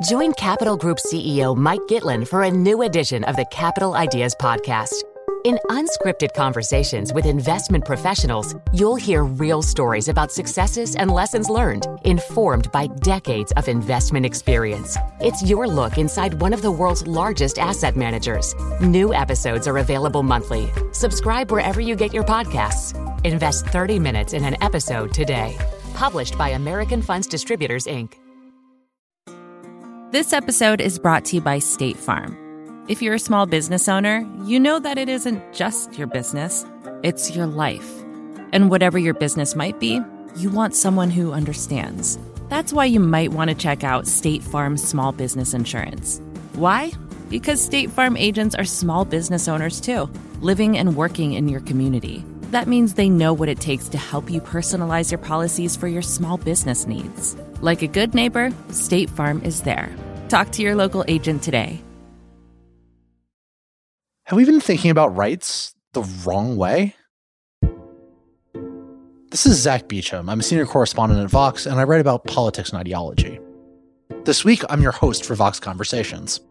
Join Capital Group CEO Mike Gitlin for a new edition of the Capital Ideas Podcast. In unscripted conversations with investment professionals, you'll hear real stories about successes and lessons learned, informed by decades of investment experience. It's your look inside one of the world's largest asset managers. New episodes are available monthly. Subscribe wherever you get your podcasts. Invest 30 minutes in an episode today. Published by American Funds Distributors, Inc. This episode is brought to you by State Farm. If you're a small business owner, you know that it isn't just your business, it's your life. And whatever your business might be, you want someone who understands. That's why you might want to check out State Farm Small Business Insurance. Why? Because State Farm agents are small business owners too, living and working in your community. That means they know what it takes to help you personalize your policies for your small business needs. Like a good neighbor, State Farm is there. Talk to your local agent today. Have we been thinking about rights the wrong way? This is Zach Beecham. I'm a senior correspondent at Vox, and I write about politics and ideology. This week, I'm your host for Vox Conversations.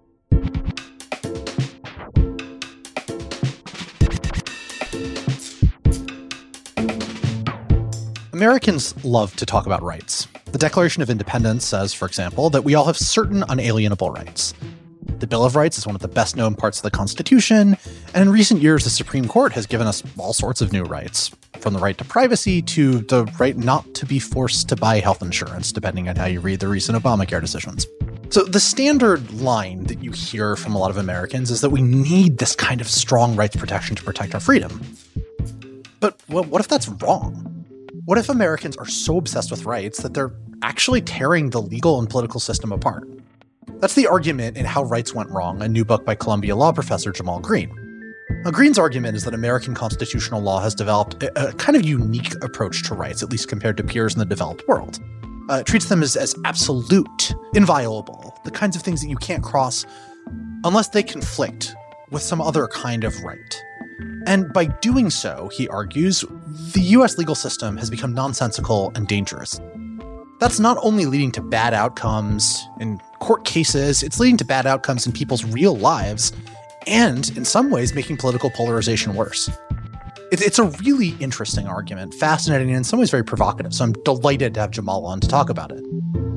Americans love to talk about rights. The Declaration of Independence says, for example, that we all have certain unalienable rights. The Bill of Rights is one of the best-known parts of the Constitution, and in recent years, the Supreme Court has given us all sorts of new rights, from the right to privacy to the right not to be forced to buy health insurance, depending on how you read the recent Obamacare decisions. So the standard line that you hear from a lot of Americans is that we need this kind of strong rights protection to protect our freedom. But what if that's wrong? What if Americans are so obsessed with rights that they're actually tearing the legal and political system apart? That's the argument in How Rights Went Wrong, a new book by Columbia law professor Jamal Greene. Now, Greene's argument is that American constitutional law has developed a kind of unique approach to rights, at least compared to peers in the developed world. It treats them as absolute, inviolable, the kinds of things that you can't cross unless they conflict with some other kind of right. And by doing so, he argues, the U.S. legal system has become nonsensical and dangerous. That's not only leading to bad outcomes in court cases, it's leading to bad outcomes in people's real lives, and in some ways making political polarization worse. It's a really interesting argument, fascinating, and in some ways very provocative, so I'm delighted to have Jamal on to talk about it.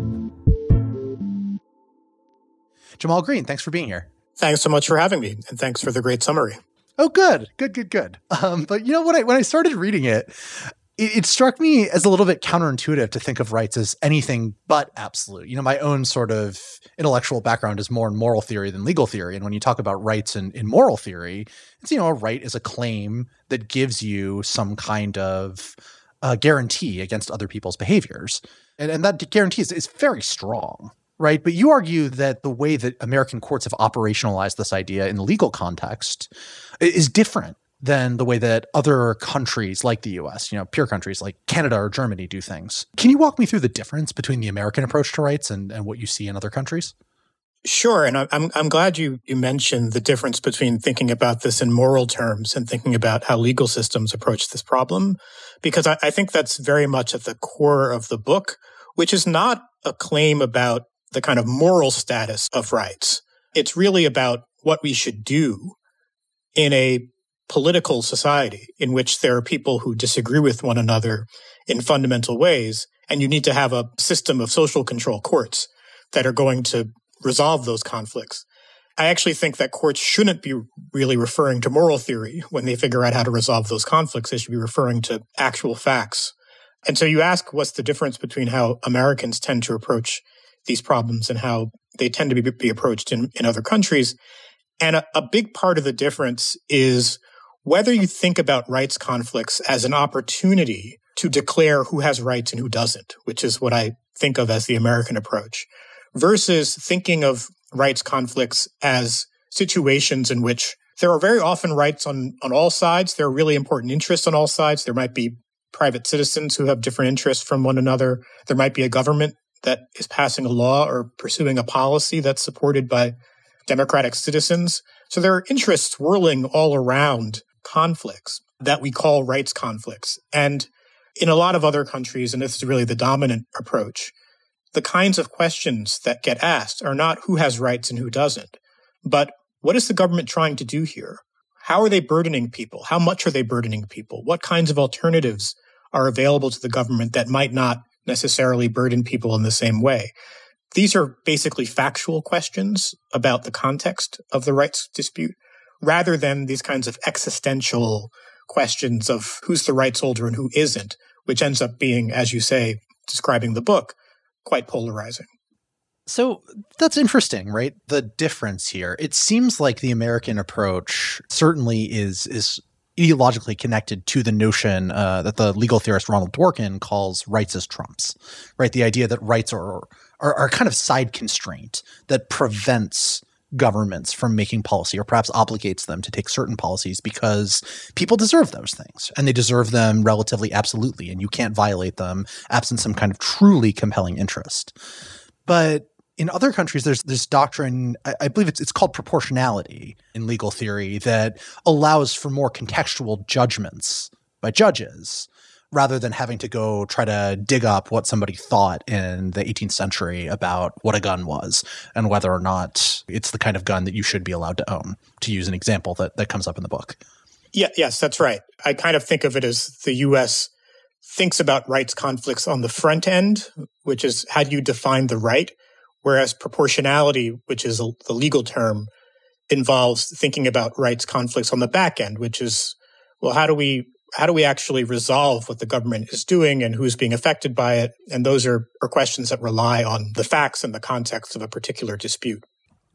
Jamal Greene, thanks for being here. Thanks so much for having me, and thanks for the great summary. Oh, good. But you know, when I started reading it, it struck me as a little bit counterintuitive to think of rights as anything but absolute. You know, my own sort of intellectual background is more in moral theory than legal theory. And when you talk about rights in moral theory, it's, you know, a right is a claim that gives you some kind of guarantee against other people's behaviors. And that guarantee is very strong. Right. But you argue that the way that American courts have operationalized this idea in the legal context is different than the way that other countries like the U.S., you know, peer countries like Canada or Germany do things. Can you walk me through the difference between the American approach to rights and what you see in other countries? Sure. And I'm glad you mentioned the difference between thinking about this in moral terms and thinking about how legal systems approach this problem, because I think that's very much at the core of the book, which is not a claim about the kind of moral status of rights. It's really about what we should do in a political society in which there are people who disagree with one another in fundamental ways, and you need to have a system of social control courts that are going to resolve those conflicts. I actually think that courts shouldn't be really referring to moral theory when they figure out how to resolve those conflicts. They should be referring to actual facts. And so you ask, what's the difference between how Americans tend to approach these problems and how they tend to be approached in other countries? And a big part of the difference is whether you think about rights conflicts as an opportunity to declare who has rights and who doesn't, which is what I think of as the American approach, versus thinking of rights conflicts as situations in which there are very often rights on all sides. There are really important interests on all sides. There might be private citizens who have different interests from one another. There might be a government that is passing a law or pursuing a policy that's supported by democratic citizens. So there are interests swirling all around conflicts that we call rights conflicts. And in a lot of other countries, and this is really the dominant approach, the kinds of questions that get asked are not who has rights and who doesn't, but what is the government trying to do here? How are they burdening people? How much are they burdening people? What kinds of alternatives are available to the government that might not necessarily burden people in the same way? These are basically factual questions about the context of the rights dispute, rather than these kinds of existential questions of who's the rights holder and who isn't, which ends up being, as you say, describing the book, quite polarizing. So that's interesting, right? The difference here. It seems like the American approach certainly is ideologically connected to the notion that the legal theorist Ronald Dworkin calls rights as trumps, right? The idea that rights are kind of side constraint that prevents governments from making policy, or perhaps obligates them to take certain policies because people deserve those things and they deserve them relatively absolutely, and you can't violate them absent some kind of truly compelling interest. But in other countries, there's this doctrine, I believe it's called proportionality in legal theory, that allows for more contextual judgments by judges rather than having to go try to dig up what somebody thought in the 18th century about what a gun was and whether or not it's the kind of gun that you should be allowed to own, to use an example that comes up in the book. Yes, that's right. I kind of think of it as the U.S. thinks about rights conflicts on the front end, which is how do you define the right, whereas proportionality, which is the legal term, involves thinking about rights conflicts on the back end, which is, well, how do we actually resolve what the government is doing and who's being affected by it? And those are questions that rely on the facts and the context of a particular dispute.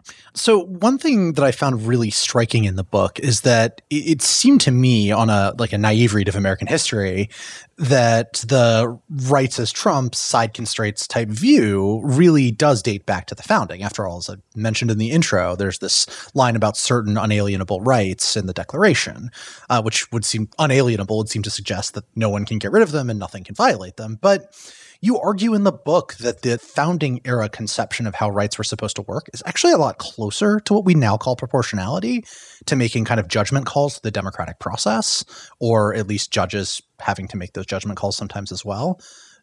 So one thing that I found really striking in the book is that it seemed to me, on a naive read of American history, that the rights as trumps, side constraints type view really does date back to the founding. After all, as I mentioned in the intro, there's this line about certain unalienable rights in the Declaration, which would seem unalienable, would seem to suggest that no one can get rid of them and nothing can violate them. But you argue in the book that the founding era conception of how rights were supposed to work is actually a lot closer to what we now call proportionality, to making kind of judgment calls to the democratic process, or at least judges having to make those judgment calls sometimes as well,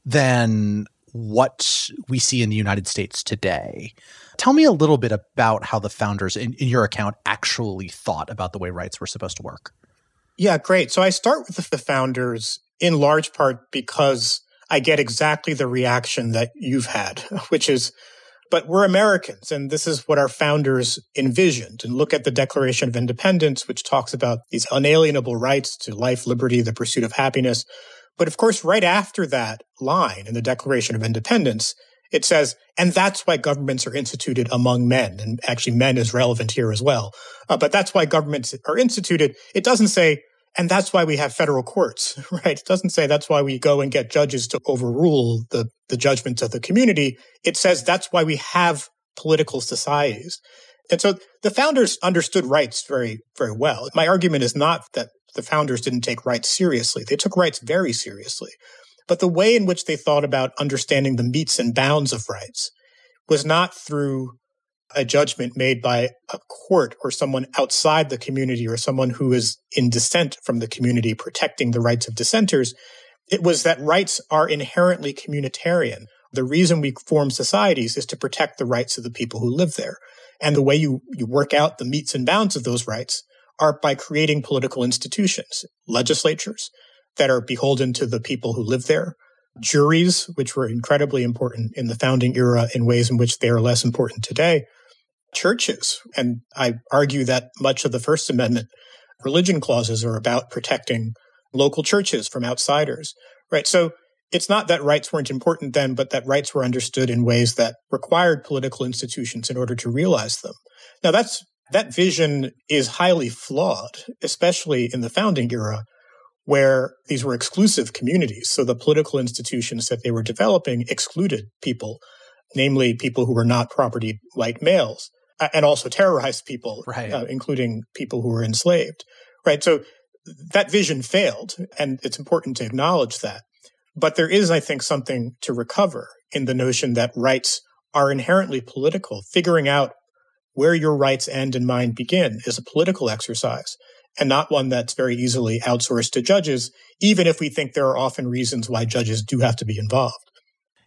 than what we see in the United States today. Tell me a little bit about how the founders, in your account, actually thought about the way rights were supposed to work. Yeah, great. So I start with the founders in large part because I get exactly the reaction that you've had, which is, but we're Americans, and this is what our founders envisioned. And look at the Declaration of Independence, which talks about these unalienable rights to life, liberty, the pursuit of happiness. But of course, right after that line in the Declaration of Independence, it says, and that's why governments are instituted among men. And actually, men is relevant here as well. But that's why governments are instituted. It doesn't say, and that's why we have federal courts, right? It doesn't say that's why we go and get judges to overrule the judgments of the community. It says that's why we have political societies. And so the founders understood rights very, very well. My argument is not that the founders didn't take rights seriously. They took rights very seriously. But the way in which they thought about understanding the metes and bounds of rights was not through a judgment made by a court or someone outside the community or someone who is in dissent from the community protecting the rights of dissenters. It was that rights are inherently communitarian. The reason we form societies is to protect the rights of the people who live there. And the way you work out the metes and bounds of those rights are by creating political institutions, legislatures that are beholden to the people who live there, juries, which were incredibly important in the founding era in ways in which they are less important today, churches. And I argue that much of the First Amendment religion clauses are about protecting local churches from outsiders, right? So it's not that rights weren't important then, but that rights were understood in ways that required political institutions in order to realize them. Now, that vision is highly flawed, especially in the founding era, where these were exclusive communities. So the political institutions that they were developing excluded people, namely people who were not property white males, and also terrorized people, right. Including people who were enslaved, right? So that vision failed, and it's important to acknowledge that. But there is, I think, something to recover in the notion that rights are inherently political. Figuring out where your rights end and mine begin is a political exercise, and not one that's very easily outsourced to judges, even if we think there are often reasons why judges do have to be involved.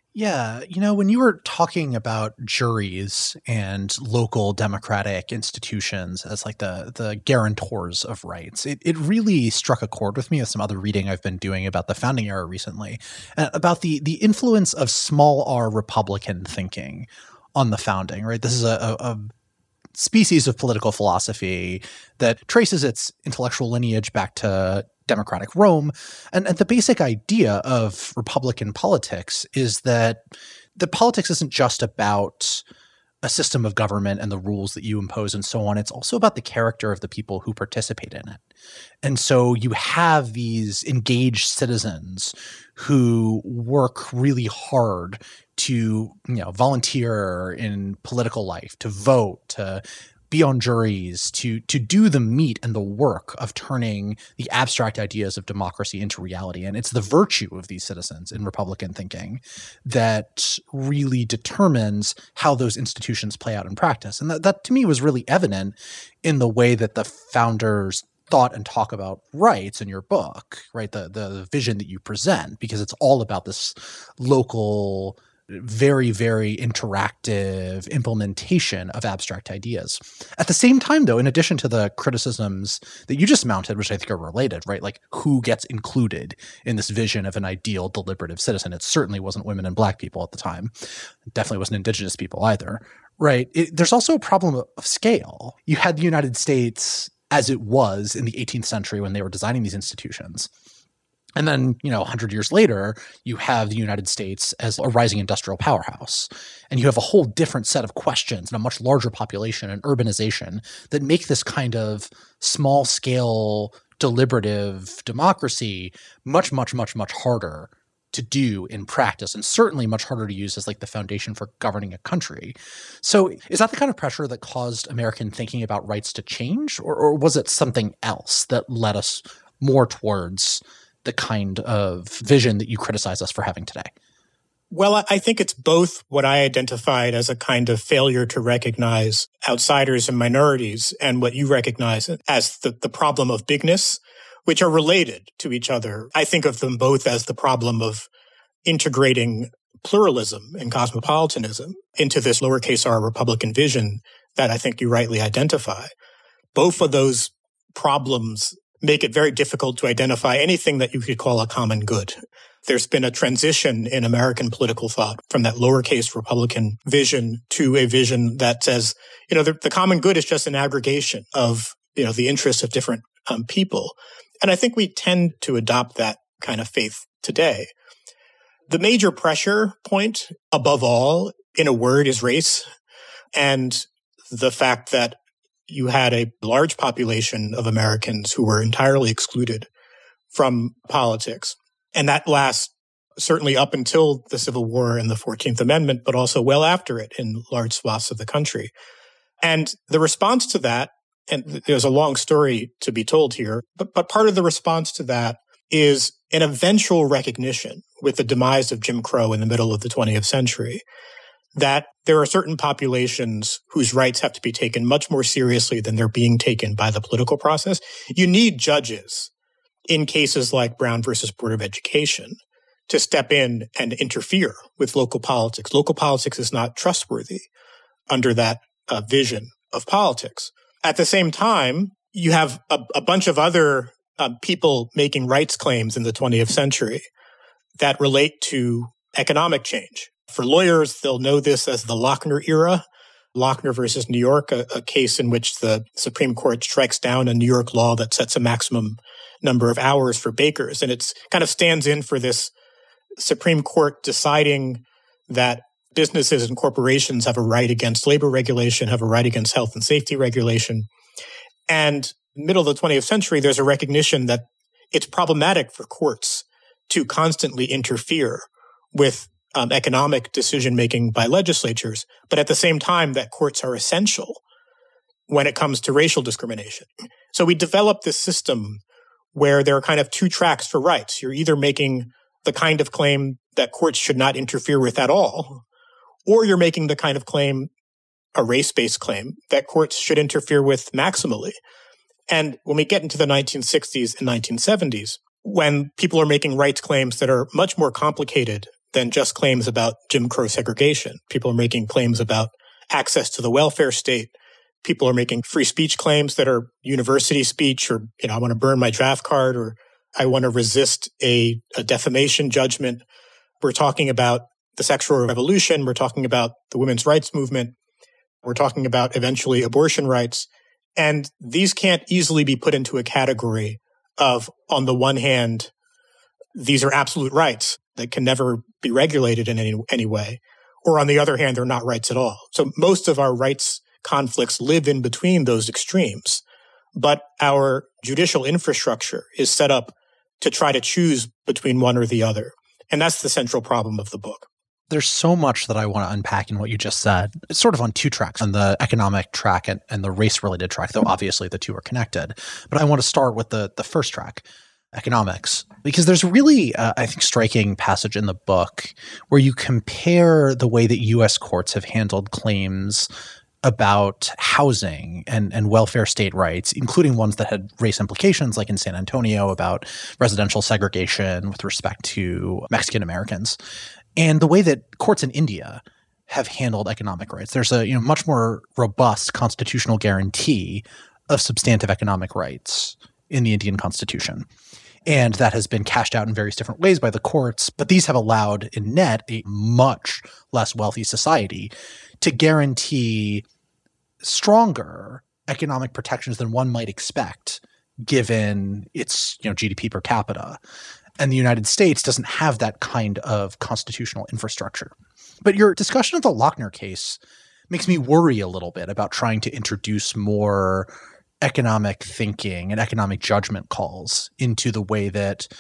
Yeah, when you were talking about juries and local democratic institutions as like the guarantors of rights, it really struck a chord with me with some other reading I've been doing about the founding era recently, about the influence of small r Republican thinking on the founding, right? This is a species of political philosophy that traces its intellectual lineage back to democratic Rome. And the basic idea of Republican politics is that the politics isn't just about a system of government and the rules that you impose and so on. It's also about the character of the people who participate in it. And so you have these engaged citizens who work really hard to, volunteer in political life, to vote, to be on juries, to do the meat and the work of turning the abstract ideas of democracy into reality. And it's the virtue of these citizens in Republican thinking that really determines how those institutions play out in practice. And that to me was really evident in the way that the founders thought and talk about rights in your book, right? The vision that you present, because it's all about this local, very, very interactive implementation of abstract ideas. At the same time, though, in addition to the criticisms that you just mounted, which I think are related, right? Like who gets included in this vision of an ideal deliberative citizen? It certainly wasn't women and Black people at the time. It definitely wasn't Indigenous people either, right? There's also a problem of scale. You had the United States as it was in the 18th century when they were designing these institutions. And then, 100 years later, you have the United States as a rising industrial powerhouse. And you have a whole different set of questions and a much larger population and urbanization that make this kind of small scale deliberative democracy much, much, much, much harder to do in practice, and certainly much harder to use as like the foundation for governing a country. So is that the kind of pressure that caused American thinking about rights to change? Or was it something else that led us more towards the kind of vision that you criticize us for having today? Well, I think it's both what I identified as a kind of failure to recognize outsiders and minorities, and what you recognize as the problem of bigness, which are related to each other. I think of them both as the problem of integrating pluralism and cosmopolitanism into this lowercase r Republican vision that I think you rightly identify. Both of those problems make it very difficult to identify anything that you could call a common good. There's been a transition in American political thought from that lowercase Republican vision to a vision that says, the common good is just an aggregation of, the interests of different people. And I think we tend to adopt that kind of faith today. The major pressure point, above all, in a word, is race, and the fact that you had a large population of Americans who were entirely excluded from politics. And that lasts certainly up until the Civil War and the 14th Amendment, but also well after it in large swaths of the country. And the response to that, and there's a long story to be told here, but part of the response to that is an eventual recognition with the demise of Jim Crow in the middle of the 20th century that there are certain populations whose rights have to be taken much more seriously than they're being taken by the political process. You need judges in cases like Brown versus Board of Education to step in and interfere with local politics. Local politics is not trustworthy under that vision of politics. At the same time, you have a bunch of other people making rights claims in the 20th century that relate to economic change. For lawyers, they'll know this as the Lochner era. Lochner versus New York, a case in which the Supreme Court strikes down a New York law that sets a maximum number of hours for bakers. And it's kind of stands in for this Supreme Court deciding that businesses and corporations have a right against labor regulation, have a right against health and safety regulation. And middle of the 20th century, there's a recognition that it's problematic for courts to constantly interfere with economic decision-making by legislatures, but at the same time that courts are essential when it comes to racial discrimination. So we developed this system where there are kind of two tracks for rights. You're either making the kind of claim that courts should not interfere with at all, or you're making the kind of claim, a race-based claim, that courts should interfere with maximally. And when we get into the 1960s and 1970s, when people are making rights claims that are much more complicated than just claims about Jim Crow segregation. People are making claims about access to the welfare state. People are making free speech claims that are university speech, or, I want to burn my draft card, or I want to resist a defamation judgment. We're talking about the sexual revolution. We're talking about the women's rights movement. We're talking about eventually abortion rights. And these can't easily be put into a category of, on the one hand, these are absolute rights that can never be regulated in any way. Or on the other hand, they're not rights at all. So most of our rights conflicts live in between those extremes. But our judicial infrastructure is set up to try to choose between one or the other. And that's the central problem of the book. There's so much that I want to unpack in what you just said. It's sort of on two tracks, on the economic track and the race-related track, though obviously the two are connected. But I want to start with the first track, economics, because there's really, I think, striking passage in the book where you compare the way that U.S. courts have handled claims about housing and welfare state rights, including ones that had race implications, like in San Antonio about residential segregation with respect to Mexican Americans, and the way that courts in India have handled economic rights. There's a much more robust constitutional guarantee of substantive economic rights in the Indian Constitution. And that has been cashed out in various different ways by the courts. But these have allowed, in net, a much less wealthy society to guarantee stronger economic protections than one might expect, given its GDP per capita. And the United States doesn't have that kind of constitutional infrastructure. But your discussion of the Lochner case makes me worry a little bit about trying to introduce more economic thinking and economic judgment calls into the way that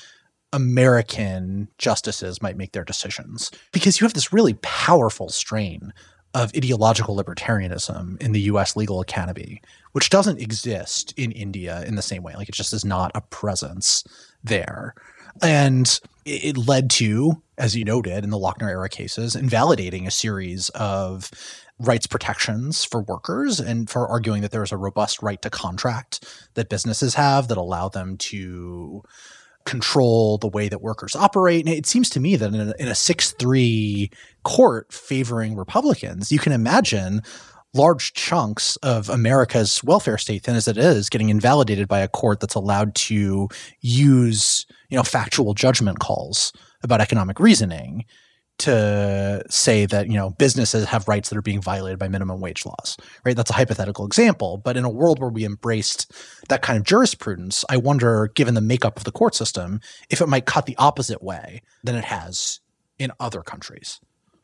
American justices might make their decisions. Because you have this really powerful strain of ideological libertarianism in the U.S. legal academy, which doesn't exist in India in the same way. Like, it just is not a presence there. And it led to, as you noted in the Lochner era cases, invalidating a series of rights protections for workers and for arguing that there is a robust right to contract that businesses have that allow them to control the way that workers operate. And it seems to me that in a 6-3 court favoring Republicans, you can imagine large chunks of America's welfare state, thin as it is, getting invalidated by a court that's allowed to use, factual judgment calls about economic reasoning to say that, businesses have rights that are being violated by minimum wage laws, right? That's a hypothetical example. But in a world where we embraced that kind of jurisprudence, I wonder, given the makeup of the court system, if it might cut the opposite way than it has in other countries.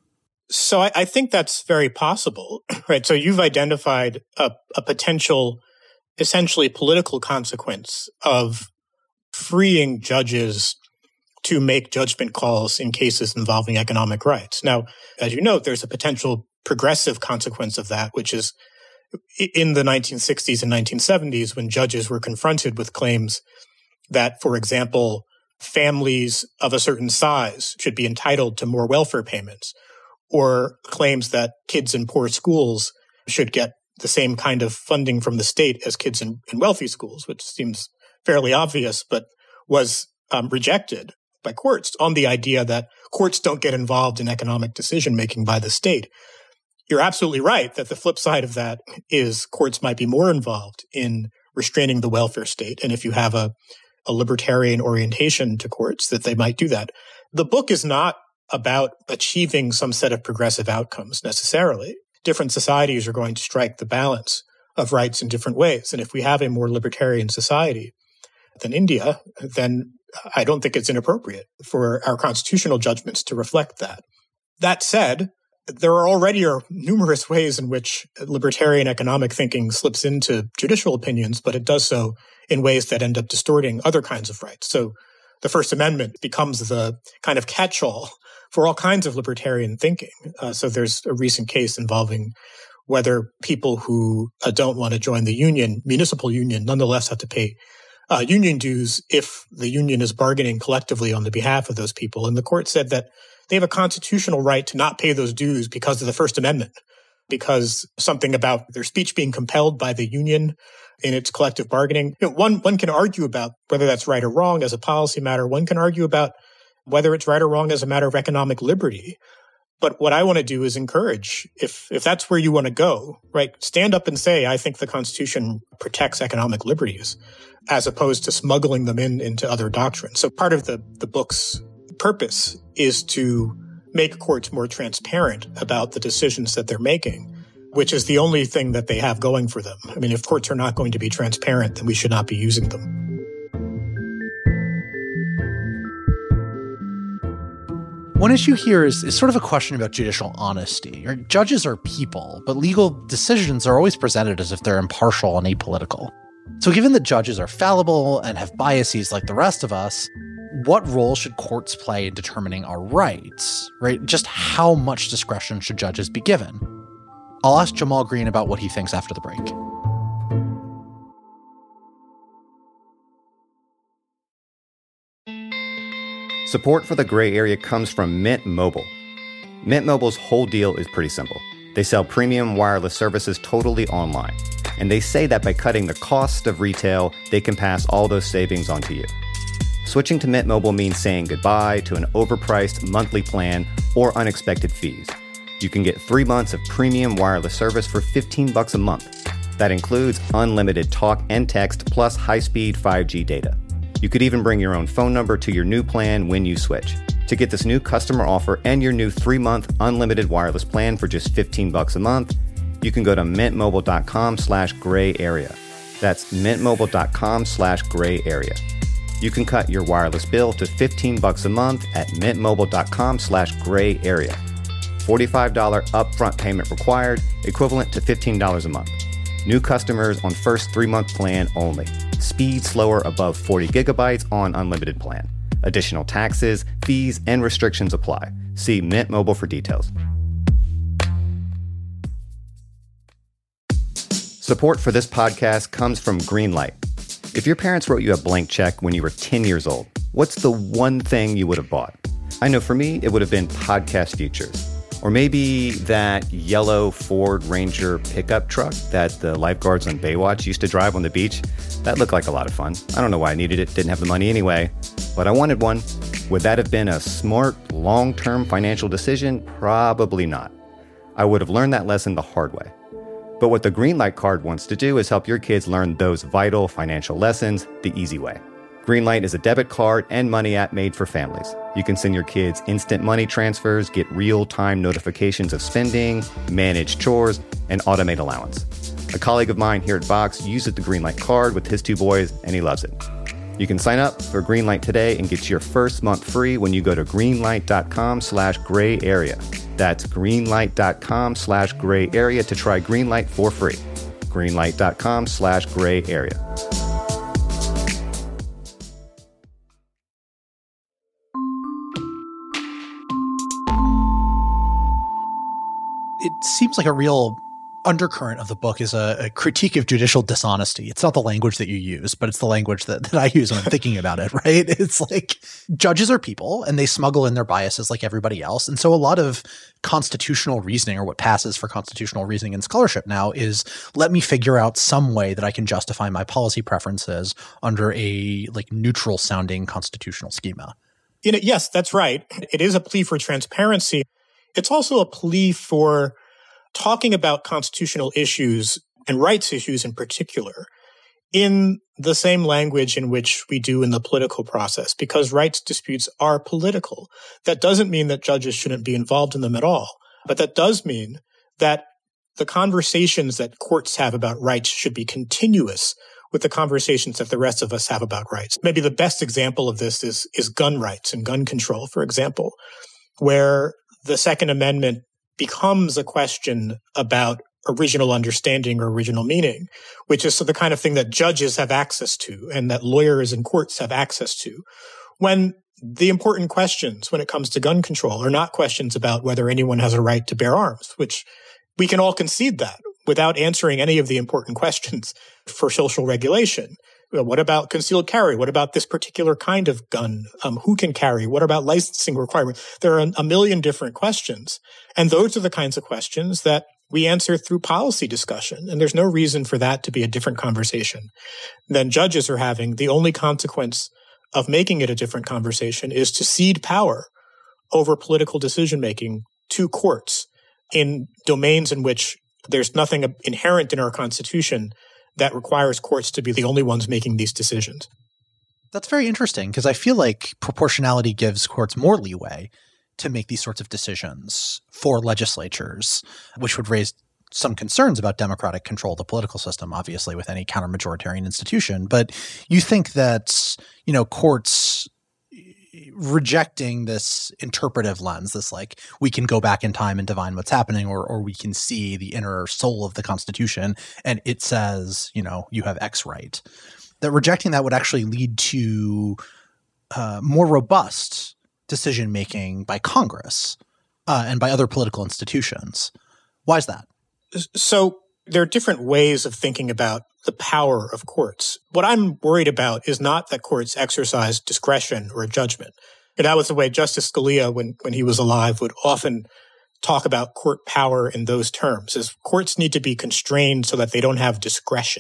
So I think that's very possible, right? So you've identified a potential, essentially political consequence of freeing judges to make judgment calls in cases involving economic rights. Now, as you note, there's a potential progressive consequence of that, which is in the 1960s and 1970s when judges were confronted with claims that, for example, families of a certain size should be entitled to more welfare payments, or claims that kids in poor schools should get the same kind of funding from the state as kids in wealthy schools, which seems fairly obvious, but was rejected by courts on the idea that courts don't get involved in economic decision-making by the state. You're absolutely right that the flip side of that is courts might be more involved in restraining the welfare state. And if you have a libertarian orientation to courts, that they might do that. The book is not about achieving some set of progressive outcomes necessarily. Different societies are going to strike the balance of rights in different ways. And if we have a more libertarian society than India, then I don't think it's inappropriate for our constitutional judgments to reflect that. That said, there are already numerous ways in which libertarian economic thinking slips into judicial opinions, but it does so in ways that end up distorting other kinds of rights. So the First Amendment becomes the kind of catch-all for all kinds of libertarian thinking. So there's a recent case involving whether people who don't want to join the union, municipal union, nonetheless have to pay union dues if the union is bargaining collectively on the behalf of those people. And the court said that they have a constitutional right to not pay those dues because of the First Amendment, because something about their speech being compelled by the union in its collective bargaining. One can argue about whether that's right or wrong as a policy matter. One can argue about whether it's right or wrong as a matter of economic liberty. But what I want to do is encourage, if that's where you want to go, right, stand up and say, I think the Constitution protects economic liberties, as opposed to smuggling them into other doctrines. So part of the book's purpose is to make courts more transparent about the decisions that they're making, which is the only thing that they have going for them. I mean, if courts are not going to be transparent, then we should not be using them. One issue here is sort of a question about judicial honesty. Judges are people, but legal decisions are always presented as if they're impartial and apolitical. So given that judges are fallible and have biases like the rest of us, what role should courts play in determining our rights, right? Just how much discretion should judges be given? I'll ask Jamal Greene about what he thinks after the break. Support for the Gray Area comes from Mint Mobile. Mint Mobile's whole deal is pretty simple. They sell premium wireless services totally online. And they say that by cutting the cost of retail, they can pass all those savings on to you. Switching to Mint Mobile means saying goodbye to an overpriced monthly plan or unexpected fees. You can get 3 months of premium wireless service for $15 a month. That includes unlimited talk and text plus high-speed 5G data. You could even bring your own phone number to your new plan when you switch. To get this new customer offer and your new 3-month unlimited wireless plan for just $15 a month, you can go to mintmobile.com/gray area. That's mintmobile.com/gray area. You can cut your wireless bill to $15 a month at mintmobile.com/gray area. $45 upfront payment required, equivalent to $15 a month. New customers on first 3-month plan only. Speed slower above 40 gigabytes on unlimited plan. Additional taxes, fees, and restrictions apply. See Mint Mobile for details. Support for this podcast comes from Greenlight. If your parents wrote you a blank check when you were 10 years old, what's the one thing you would have bought? I know for me, it would have been podcast features. Or maybe that yellow Ford Ranger pickup truck that the lifeguards on Baywatch used to drive on the beach. That looked like a lot of fun. I don't know why I needed it, didn't have the money anyway, but I wanted one. Would that have been a smart, long-term financial decision? Probably not. I would have learned that lesson the hard way. But what the Greenlight card wants to do is help your kids learn those vital financial lessons the easy way. Greenlight is a debit card and money app made for families. You can send your kids instant money transfers, get real-time notifications of spending, manage chores, and automate allowance. A colleague of mine here at Vox uses the Greenlight card with his 2 boys, and he loves it. You can sign up for Greenlight today and get your first month free when you go to greenlight.com/gray area. That's greenlight.com/gray area to try Greenlight for free. Greenlight.com/gray area. It seems like a real undercurrent of the book is a critique of judicial dishonesty. It's not the language that you use, but it's the language that I use when I'm thinking about it, right? It's like judges are people and they smuggle in their biases like everybody else. And so a lot of constitutional reasoning, or what passes for constitutional reasoning in scholarship now, is let me figure out some way that I can justify my policy preferences under a like neutral sounding constitutional schema. Yes, that's right. It is a plea for transparency. It's also a plea for talking about constitutional issues and rights issues in particular in the same language in which we do in the political process, because rights disputes are political. That doesn't mean that judges shouldn't be involved in them at all, but that does mean that the conversations that courts have about rights should be continuous with the conversations that the rest of us have about rights. Maybe the best example of this is gun rights and gun control, for example, where the Second Amendment becomes a question about original understanding or original meaning, which is the kind of thing that judges have access to and that lawyers and courts have access to. When the important questions when it comes to gun control are not questions about whether anyone has a right to bear arms, which we can all concede that without answering any of the important questions for social regulation. What about concealed carry? What about this particular kind of gun? Who can carry? What about licensing requirements? There are a million different questions. And those are the kinds of questions that we answer through policy discussion. And there's no reason for that to be a different conversation than judges are having. The only consequence of making it a different conversation is to cede power over political decision-making to courts in domains in which there's nothing inherent in our Constitution that requires courts to be the only ones making these decisions. That's very interesting because I feel like proportionality gives courts more leeway to make these sorts of decisions for legislatures, which would raise some concerns about democratic control of the political system, obviously, with any counter-majoritarian institution. But you think that, courts rejecting this interpretive lens, this like we can go back in time and divine what's happening, or we can see the inner soul of the Constitution and it says, you have X right, that rejecting that would actually lead to more robust decision-making by Congress and by other political institutions. Why is that? So there are different ways of thinking about the power of courts. What I'm worried about is not that courts exercise discretion or judgment. And that was the way Justice Scalia, when he was alive, would often talk about court power in those terms, is courts need to be constrained so that they don't have discretion.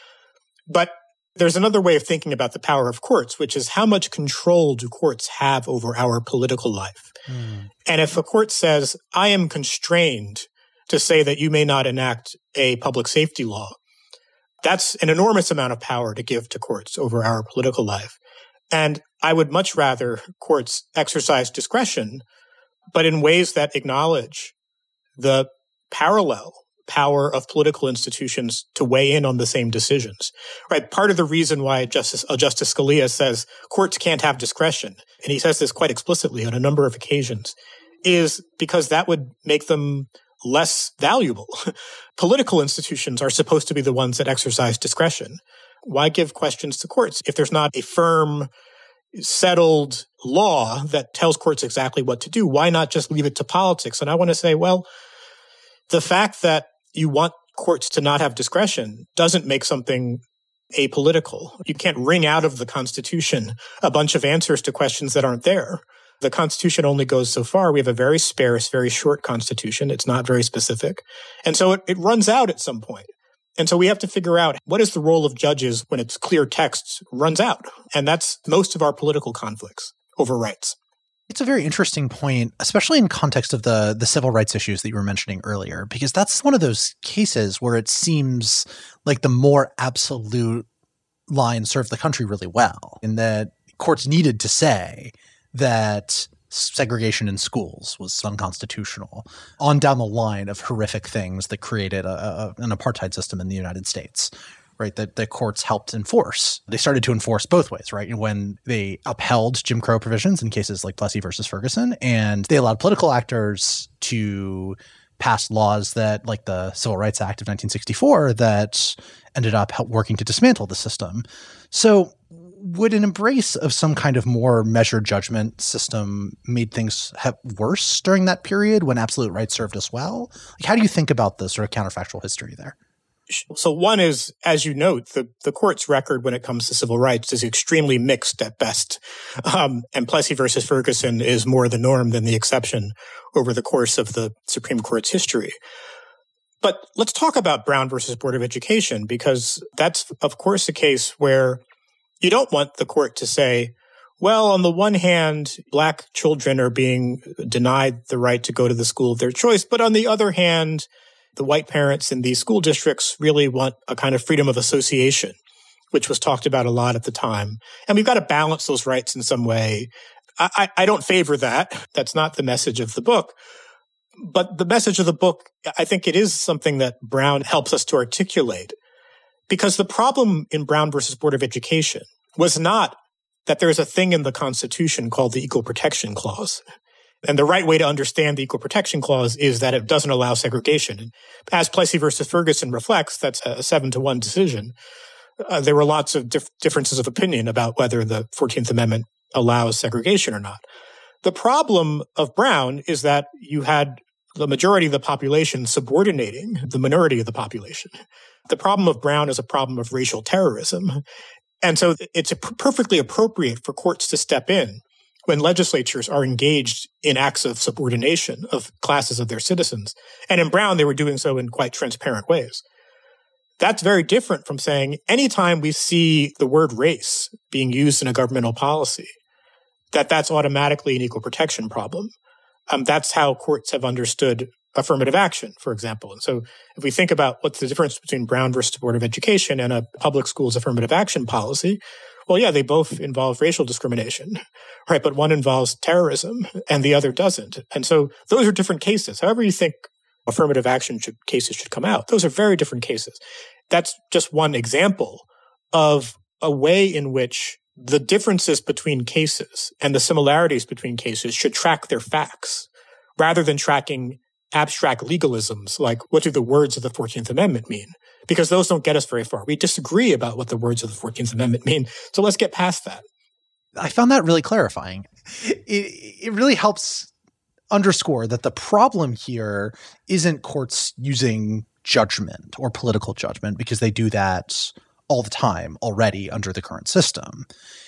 But there's another way of thinking about the power of courts, which is how much control do courts have over our political life? And if a court says, I am constrained to say that you may not enact a public safety law, that's an enormous amount of power to give to courts over our political life. And I would much rather courts exercise discretion, but in ways that acknowledge the parallel power of political institutions to weigh in on the same decisions. Right? Part of the reason why Justice Scalia says courts can't have discretion, and he says this quite explicitly on a number of occasions, is because that would make them less valuable. Political institutions are supposed to be the ones that exercise discretion. Why give questions to courts if there's not a firm, settled law that tells courts exactly what to do? Why not just leave it to politics? And I want to say, well, the fact that you want courts to not have discretion doesn't make something apolitical. You can't wring out of the Constitution a bunch of answers to questions that aren't there. The Constitution only goes so far. We have a very sparse, very short Constitution. It's not very specific. And so it runs out at some point. And so we have to figure out what is the role of judges when its clear text runs out. And that's most of our political conflicts over rights. It's a very interesting point, especially in context of the civil rights issues that you were mentioning earlier, because that's one of those cases where it seems like the more absolute line served the country really well, in that courts needed to say that segregation in schools was unconstitutional on down the line of horrific things that created an apartheid system in the United States, right? That the courts helped enforce. They started to enforce both ways, right? When they upheld Jim Crow provisions in cases like Plessy versus Ferguson, and they allowed political actors to pass laws that, like the Civil Rights Act of 1964, that ended up working to dismantle the system. So would an embrace of some kind of more measured judgment system made things worse during that period when absolute rights served us well? Like, how do you think about the sort of counterfactual history there? So one is, as you note, the court's record when it comes to civil rights is extremely mixed at best. And Plessy versus Ferguson is more the norm than the exception over the course of the Supreme Court's history. But let's talk about Brown versus Board of Education, because that's, of course, a case where you don't want the court to say, well, on the one hand, Black children are being denied the right to go to the school of their choice, but on the other hand, the white parents in these school districts really want a kind of freedom of association, which was talked about a lot at the time. And we've got to balance those rights in some way. I don't favor that. That's not the message of the book. But the message of the book, I think it is something that Brown helps us to articulate. Because the problem in Brown versus Board of Education was not that there's a thing in the Constitution called the Equal Protection Clause. And the right way to understand the Equal Protection Clause is that it doesn't allow segregation. And as Plessy versus Ferguson reflects, that's a 7-1 decision. There were lots of differences of opinion about whether the 14th Amendment allows segregation or not. The problem of Brown is that you had the majority of the population subordinating the minority of the population. The problem of Brown is a problem of racial terrorism. And so it's perfectly appropriate for courts to step in when legislatures are engaged in acts of subordination of classes of their citizens. And in Brown, they were doing so in quite transparent ways. That's very different from saying anytime we see the word race being used in a governmental policy, that's automatically an equal protection problem. That's how courts have understood affirmative action, for example. And so if we think about what's the difference between Brown versus Board of Education and a public schools affirmative action policy, well, yeah, they both involve racial discrimination, right? But one involves terrorism and the other doesn't. And so those are different cases. However you think affirmative action cases should come out, those are very different cases. That's just one example of a way in which the differences between cases and the similarities between cases should track their facts rather than tracking abstract legalisms like what do the words of the 14th Amendment mean? Because those don't get us very far. We disagree about what the words of the 14th Amendment mean. So let's get past that. I found that really clarifying. It really helps underscore that the problem here isn't courts using judgment or political judgment, because they do that all the time already under the current system.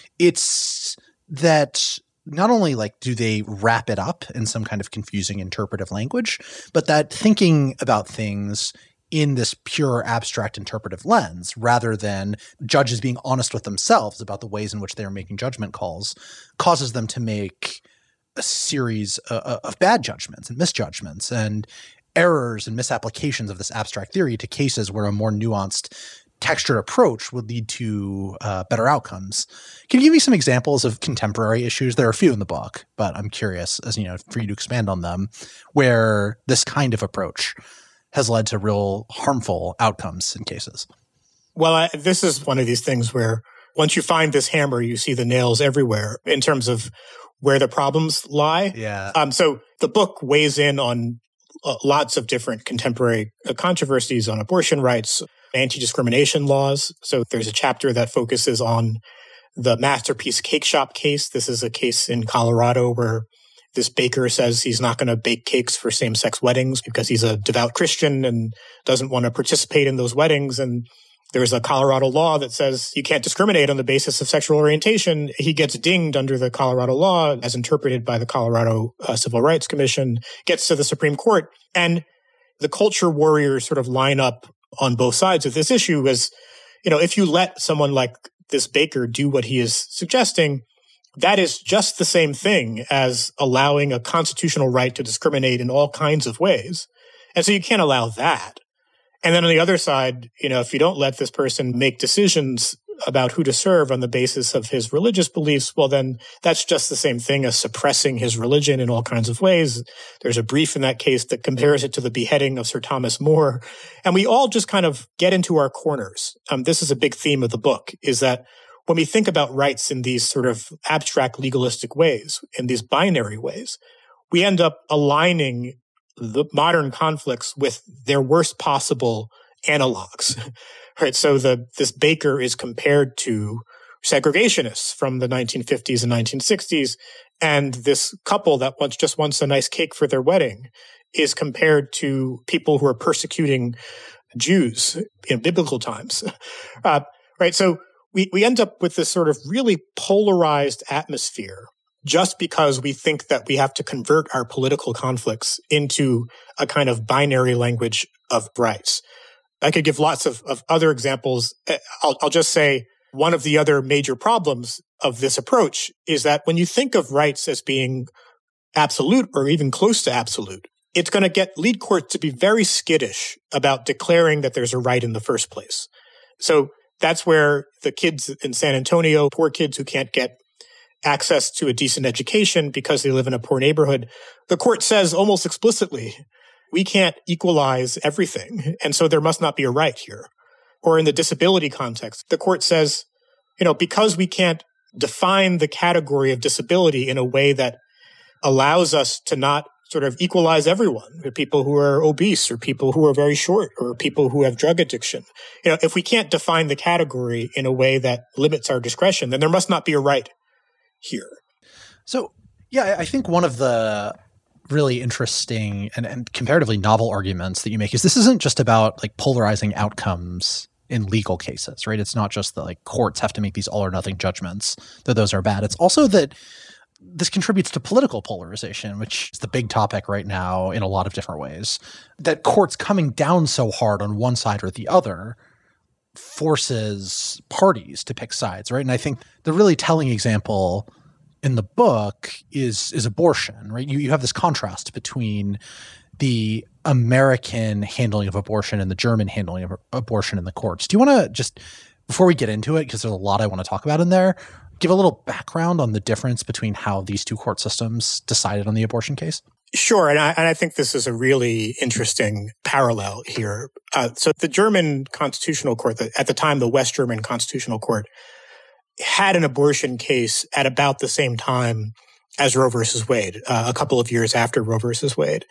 It's that not only do they wrap it up in some kind of confusing interpretive language, but that thinking about things in this pure abstract interpretive lens, rather than judges being honest with themselves about the ways in which they are making judgment calls, causes them to make a series of bad judgments and misjudgments and errors and misapplications of this abstract theory to cases where a more nuanced, textured approach would lead to better outcomes. Can you give me some examples of contemporary issues? There are a few in the book, but I'm curious, for you to expand on them, where this kind of approach has led to real harmful outcomes in cases. Well, this is one of these things where once you find this hammer, you see the nails everywhere in terms of where the problems lie. Yeah. So the book weighs in on lots of different contemporary controversies on abortion rights, anti-discrimination laws. So there's a chapter that focuses on the Masterpiece Cake Shop case. This is a case in Colorado where this baker says he's not going to bake cakes for same-sex weddings because he's a devout Christian and doesn't want to participate in those weddings. And there's a Colorado law that says you can't discriminate on the basis of sexual orientation. He gets dinged under the Colorado law as interpreted by the Colorado Civil Rights Commission, gets to the Supreme Court. And the culture warriors sort of line up on both sides of this issue as, if you let someone like this baker do what he is suggesting, that is just the same thing as allowing a constitutional right to discriminate in all kinds of ways. And so you can't allow that. And then on the other side, if you don't let this person make decisions about who to serve on the basis of his religious beliefs, well, then that's just the same thing as suppressing his religion in all kinds of ways. There's a brief in that case that compares it to the beheading of Sir Thomas More. And we all just kind of get into our corners. This is a big theme of the book, is that when we think about rights in these sort of abstract legalistic ways, in these binary ways, we end up aligning the modern conflicts with their worst possible analogs, right? So this baker is compared to segregationists from the 1950s and 1960s, and this couple that just wants a nice cake for their wedding is compared to people who are persecuting Jews in biblical times, right? So we end up with this sort of really polarized atmosphere just because we think that we have to convert our political conflicts into a kind of binary language of rights. I could give lots of other examples. I'll just say one of the other major problems of this approach is that when you think of rights as being absolute or even close to absolute, it's going to lead courts to be very skittish about declaring that there's a right in the first place. So that's where the kids in San Antonio, poor kids who can't get access to a decent education because they live in a poor neighborhood, the court says almost explicitly, we can't equalize everything, and so there must not be a right here. Or in the disability context, the court says, because we can't define the category of disability in a way that allows us to not sort of equalize everyone, people who are obese or people who are very short or people who have drug addiction. If we can't define the category in a way that limits our discretion, then there must not be a right here. So, yeah, I think one of the really interesting and comparatively novel arguments that you make is this isn't just about polarizing outcomes in legal cases, right? It's not just that courts have to make these all or nothing judgments, that those are bad. It's also that this contributes to political polarization, which is the big topic right now in a lot of different ways, that courts coming down so hard on one side or the other forces parties to pick sides, right? And I think the really telling example in the book is abortion, right? You have this contrast between the American handling of abortion and the German handling of abortion in the courts. Do you want to just, before we get into it, because there's a lot I want to talk about in there, give a little background on the difference between how these two court systems decided on the abortion case? Sure. And I think this is a really interesting parallel here. So the German Constitutional Court, at the time, the West German Constitutional Court, had an abortion case at about the same time as Roe versus Wade, a couple of years after Roe versus Wade.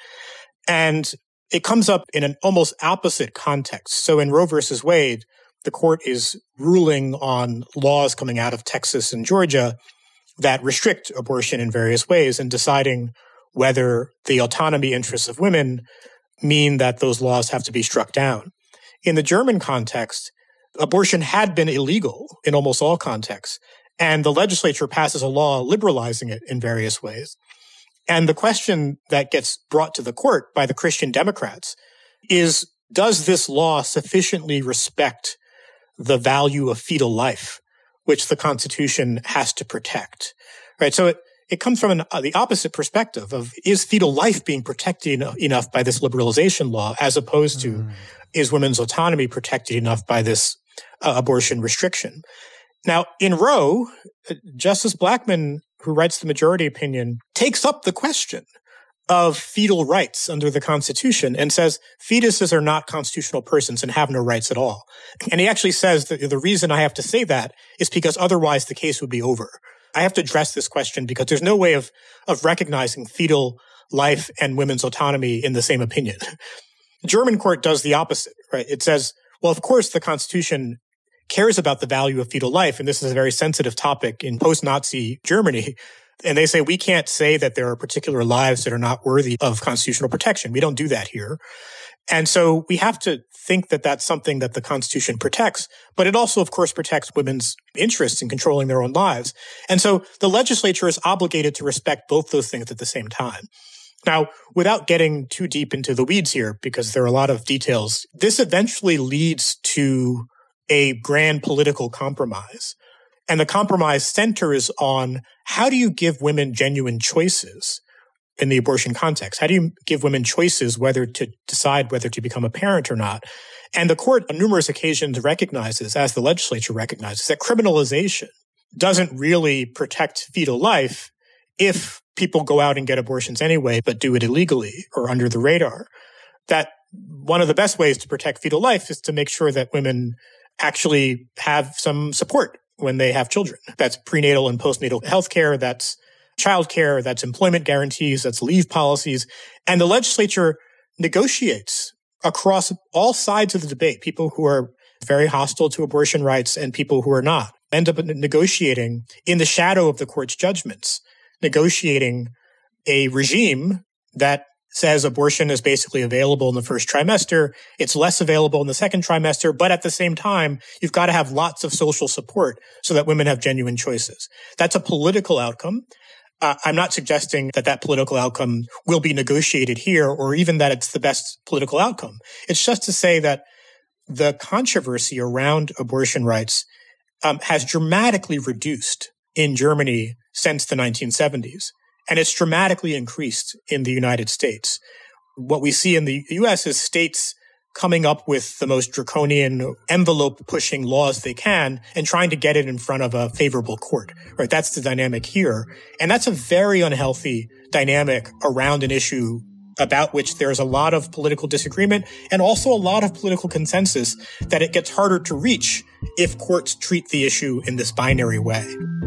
And it comes up in an almost opposite context. So in Roe versus Wade, the court is ruling on laws coming out of Texas and Georgia that restrict abortion in various ways and deciding whether the autonomy interests of women mean that those laws have to be struck down. In the German context, abortion had been illegal in almost all contexts, and the legislature passes a law liberalizing it in various ways. And the question that gets brought to the court by the Christian Democrats is, does this law sufficiently respect the value of fetal life, which the Constitution has to protect? Right. So it comes from the opposite perspective of, is fetal life being protected enough by this liberalization law, as opposed to, is women's autonomy protected enough by this abortion restriction? Now, in Roe, Justice Blackmun, who writes the majority opinion, takes up the question of fetal rights under the Constitution and says fetuses are not constitutional persons and have no rights at all. And he actually says that the reason I have to say that is because otherwise the case would be over. I have to address this question because there's no way of recognizing fetal life and women's autonomy in the same opinion. The German court does the opposite, right? It says, well, of course, the Constitution cares about the value of fetal life, and this is a very sensitive topic in post-Nazi Germany. And they say, we can't say that there are particular lives that are not worthy of constitutional protection. We don't do that here. And so we have to think that that's something that the Constitution protects, but it also, of course, protects women's interests in controlling their own lives. And so the legislature is obligated to respect both those things at the same time. Now, without getting too deep into the weeds here, because there are a lot of details, this eventually leads to a grand political compromise. And the compromise centers on, how do you give women genuine choices in the abortion context? How do you give women choices whether to decide whether to become a parent or not? And the court on numerous occasions recognizes, as the legislature recognizes, that criminalization doesn't really protect fetal life if people go out and get abortions anyway, but do it illegally or under the radar. That one of the best ways to protect fetal life is to make sure that women actually have some support when they have children. That's prenatal and postnatal health care, that's childcare, that's employment guarantees, that's leave policies. And the legislature negotiates across all sides of the debate, people who are very hostile to abortion rights and people who are not, end up negotiating in the shadow of the court's judgments, negotiating a regime that says abortion is basically available in the first trimester. It's less available in the second trimester, but at the same time, you've got to have lots of social support so that women have genuine choices. That's a political outcome. I'm not suggesting that that political outcome will be negotiated here or even that it's the best political outcome. It's just to say that the controversy around abortion rights has dramatically reduced in Germany since the 1970s. And it's dramatically increased in the United States. What we see in the U.S. is states coming up with the most draconian, envelope-pushing laws they can and trying to get it in front of a favorable court. Right? That's the dynamic here. And that's a very unhealthy dynamic around an issue about which there's a lot of political disagreement and also a lot of political consensus that it gets harder to reach if courts treat the issue in this binary way.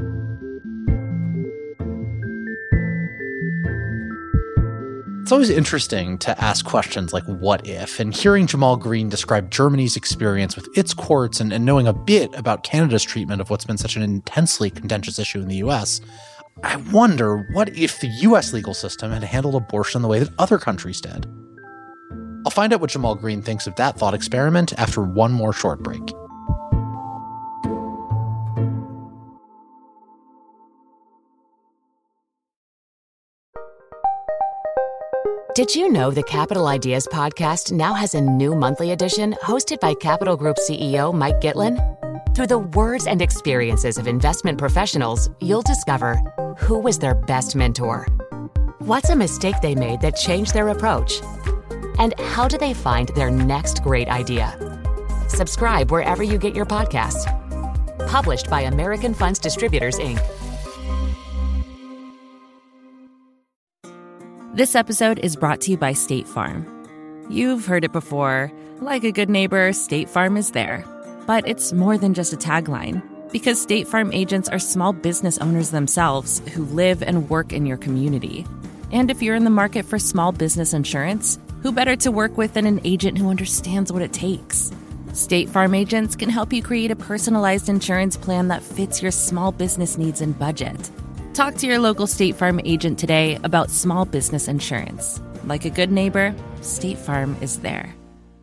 It's always interesting to ask questions like, what if? And hearing Jamal Greene describe Germany's experience with its courts and knowing a bit about Canada's treatment of what's been such an intensely contentious issue in the US, I wonder, what if the US legal system had handled abortion the way that other countries did? I'll find out what Jamal Greene thinks of that thought experiment after one more short break. Did you know the Capital Ideas podcast now has a new monthly edition hosted by Capital Group CEO Mike Gitlin? Through the words and experiences of investment professionals, you'll discover who was their best mentor, what's a mistake they made that changed their approach, and how do they find their next great idea. Subscribe wherever you get your podcasts. Published by American Funds Distributors, Inc. This episode is brought to you by State Farm. You've heard it before. Like a good neighbor, State Farm is there. But it's more than just a tagline, because State Farm agents are small business owners themselves who live and work in your community. And if you're in the market for small business insurance, who better to work with than an agent who understands what it takes? State Farm agents can help you create a personalized insurance plan that fits your small business needs and budget. Talk to your local State Farm agent today about small business insurance. Like a good neighbor, State Farm is there.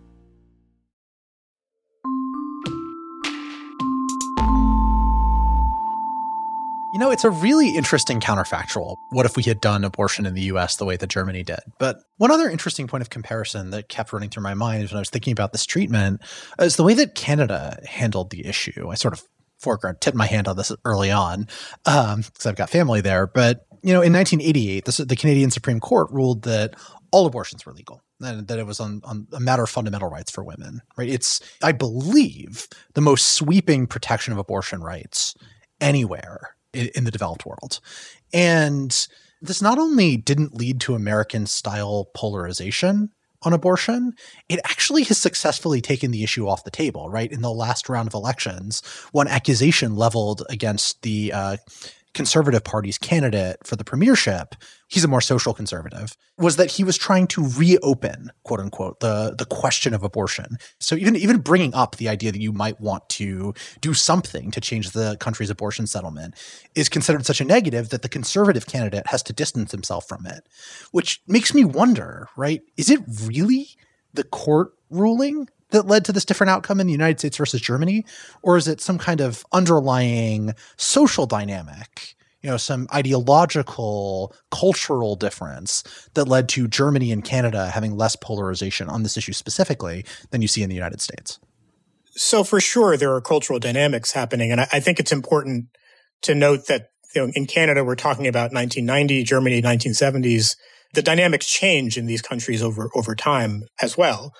You know, it's a really interesting counterfactual. What if we had done abortion in the US the way that Germany did? But one other interesting point of comparison that kept running through my mind when I was thinking about this treatment is the way that Canada handled the issue. I sort of tipped my hand on this early on because I've got family there. But, you know, in 1988, the Canadian Supreme Court ruled that all abortions were legal and that it was on a matter of fundamental rights for women, right? It's, I believe, the most sweeping protection of abortion rights anywhere in the developed world. And this not only didn't lead to American-style polarization on abortion, it actually has successfully taken the issue off the table, right? In the last round of elections, one accusation leveled against the Conservative Party's candidate for the premiership, he's a more social conservative, was that he was trying to reopen, quote unquote, the question of abortion. So even bringing up the idea that you might want to do something to change the country's abortion settlement is considered such a negative that the conservative candidate has to distance himself from it, which makes me wonder, right? Is it really the court ruling that led to this different outcome in the United States versus Germany? Or is it some kind of underlying social dynamic, you know, some ideological, cultural difference that led to Germany and Canada having less polarization on this issue specifically than you see in the United States? So for sure, there are cultural dynamics happening. And I think it's important to note that, you know, in Canada, we're talking about 1990, Germany, 1970s. The dynamics change in these countries over time as well.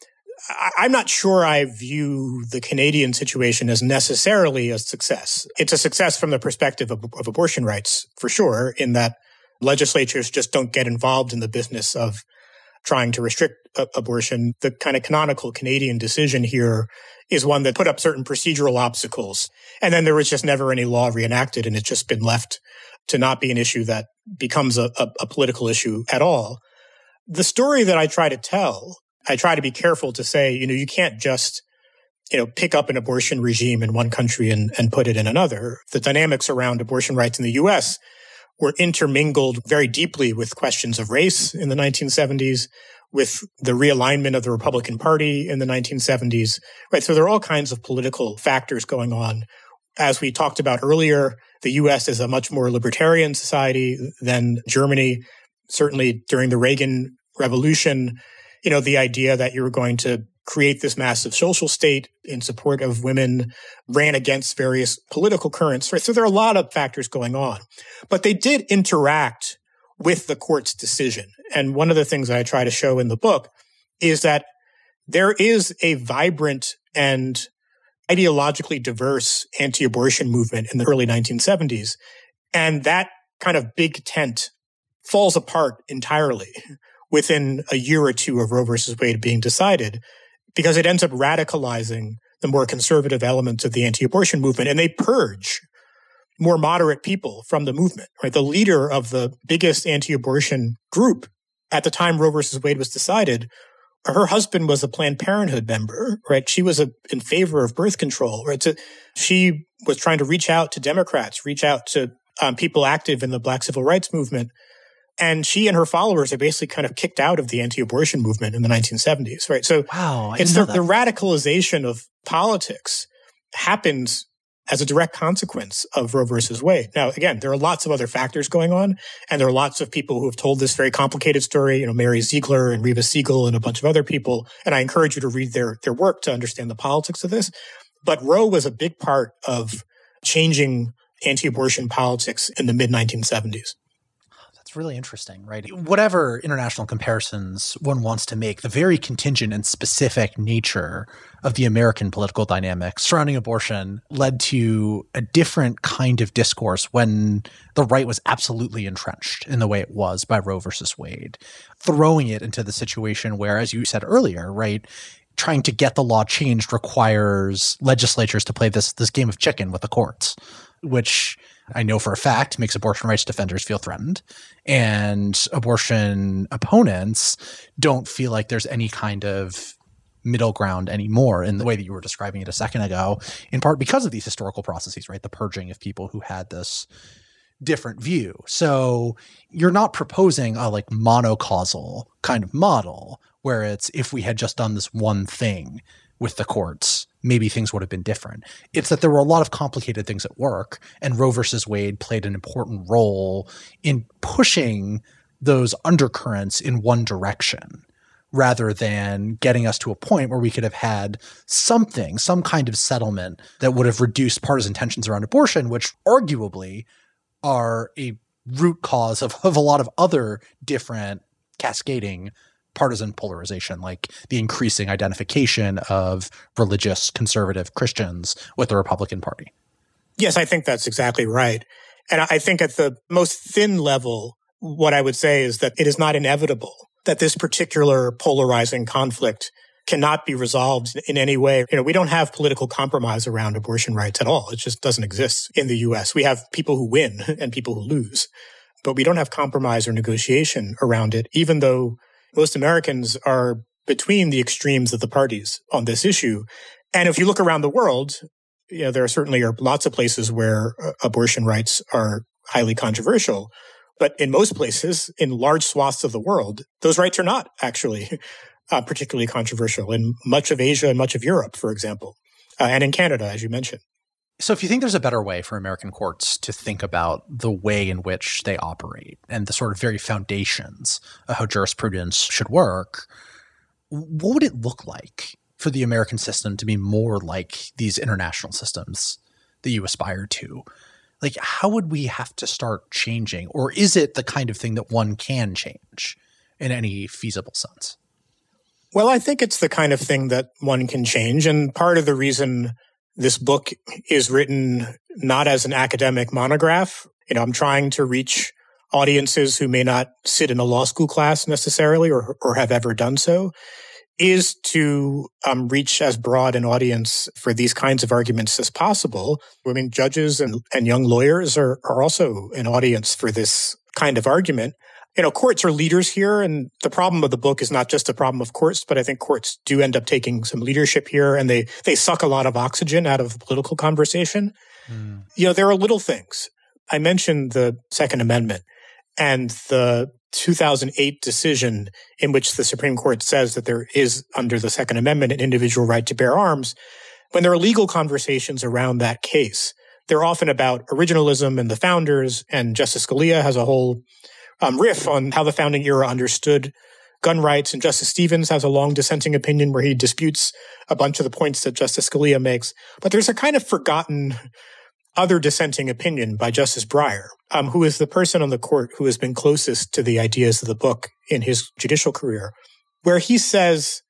I'm not sure I view the Canadian situation as necessarily a success. It's a success from the perspective of abortion rights, for sure, in that legislatures just don't get involved in the business of trying to restrict abortion. The kind of canonical Canadian decision here is one that put up certain procedural obstacles. And then there was just never any law reenacted, and it's just been left to not be an issue that becomes a political issue at all. The story that I try to tell, I try to be careful to say, you know, you can't just, you know, pick up an abortion regime in one country and put it in another. The dynamics around abortion rights in the U.S. were intermingled very deeply with questions of race in the 1970s, with the realignment of the Republican Party in the 1970s, right? So there are all kinds of political factors going on. As we talked about earlier, the U.S. is a much more libertarian society than Germany. Certainly during the Reagan Revolution, you know, the idea that you were going to create this massive social state in support of women ran against various political currents. Right? So there are a lot of factors going on. But they did interact with the court's decision. And one of the things I try to show in the book is that there is a vibrant and ideologically diverse anti-abortion movement in the early 1970s. And that kind of big tent falls apart entirely within a year or two of Roe versus Wade being decided, because it ends up radicalizing the more conservative elements of the anti-abortion movement, and they purge more moderate people from the movement, right? The leader of the biggest anti-abortion group at the time Roe versus Wade was decided, her husband was a Planned Parenthood member, right? She was in favor of birth control, right? So she was trying to reach out to Democrats, reach out to people active in the Black civil rights movement. And she and her followers are basically kind of kicked out of the anti-abortion movement in the 1970s, right? So wow, it's the radicalization of politics happens as a direct consequence of Roe versus Wade. Now, again, there are lots of other factors going on, and there are lots of people who have told this very complicated story, Mary Ziegler and Reva Siegel and a bunch of other people. And I encourage you to read their work to understand the politics of this. But Roe was a big part of changing anti-abortion politics in the mid-1970s. That's really interesting, right? Whatever international comparisons one wants to make, the very contingent and specific nature of the American political dynamics surrounding abortion led to a different kind of discourse when the right was absolutely entrenched in the way it was by Roe versus Wade, throwing it into the situation where, as you said earlier, right, trying to get the law changed requires legislatures to play this game of chicken with the courts, which I know for a fact makes abortion rights defenders feel threatened, and abortion opponents don't feel like there's any kind of middle ground anymore in the way that you were describing it a second ago, in part because of these historical processes, right? The purging of people who had this different view. So you're not proposing a like monocausal kind of model where it's if we had just done this one thing with the courts, maybe things would have been different. It's that there were a lot of complicated things at work, and Roe versus Wade played an important role in pushing those undercurrents in one direction, rather than getting us to a point where we could have had some kind of settlement that would have reduced partisan tensions around abortion, which arguably are a root cause of a lot of other different cascading partisan polarization, like the increasing identification of religious conservative Christians with the Republican Party. Yes, I think that's exactly right. And I think at the most thin level, what I would say is that it is not inevitable that this particular polarizing conflict cannot be resolved in any way. We don't have political compromise around abortion rights at all. It just doesn't exist in the U.S. We have people who win and people who lose, but we don't have compromise or negotiation around it, even though most Americans are between the extremes of the parties on this issue. And if you look around the world, there certainly are lots of places where abortion rights are highly controversial. But in most places, in large swaths of the world, those rights are not actually particularly controversial in much of Asia and much of Europe, for example, and in Canada, as you mentioned. So if you think there's a better way for American courts to think about the way in which they operate and the sort of very foundations of how jurisprudence should work, what would it look like for the American system to be more like these international systems that you aspire to? Like, how would we have to start changing? Or is it the kind of thing that one can change in any feasible sense? Well, I think it's the kind of thing that one can change. And part of the reason this book is written not as an academic monograph. I'm trying to reach audiences who may not sit in a law school class necessarily or have ever done so, is to reach as broad an audience for these kinds of arguments as possible. I mean, judges and young lawyers are also an audience for this kind of argument. Courts are leaders here, and the problem of the book is not just a problem of courts, but I think courts do end up taking some leadership here, and they suck a lot of oxygen out of political conversation. There are little things. I mentioned the Second Amendment and the 2008 decision in which the Supreme Court says that there is, under the Second Amendment, an individual right to bear arms. When there are legal conversations around that case, they're often about originalism and the founders, and Justice Scalia has a whole riff on how the founding era understood gun rights, and Justice Stevens has a long dissenting opinion where he disputes a bunch of the points that Justice Scalia makes. But there's a kind of forgotten other dissenting opinion by Justice Breyer, who is the person on the court who has been closest to the ideas of the book in his judicial career, where he says,